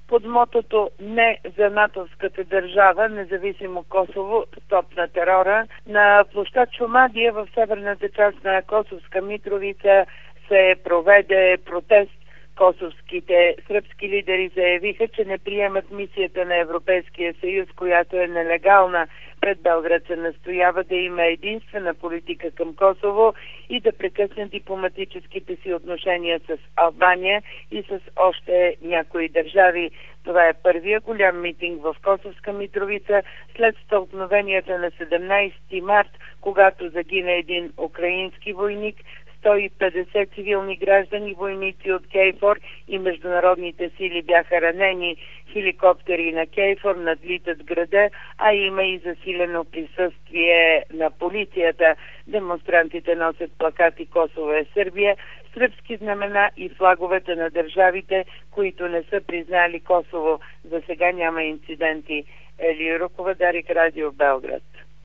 под мотото "Не за натовската държава, независимо Косово, стоп на терора", на площад Шумадия в северната част на Косовска Митровица се проведе протест. Косовските сръбски лидери заявиха, че не приемат мисията на Европейския съюз, която е нелегална. Пред Белград се настоява да има единствена политика към Косово и да прекъсне дипломатическите си отношения с Албания и с още някои държави. Това е първия голям митинг в Косовска Митровица след стълкновенията на 17 март, когато загина един украински войник, 150 цивилни граждани, войници от КФОР и международните сили бяха ранени. Хеликоптери на КФОР надлитат града, а има и засилено присъствие на полицията. Демонстрантите носят плакати "Косово е Сърбия", сръбски знамена и флаговете на държавите, които не са признали Косово. За сега няма инциденти. Елия Рукова, Дарик, Радио Белград.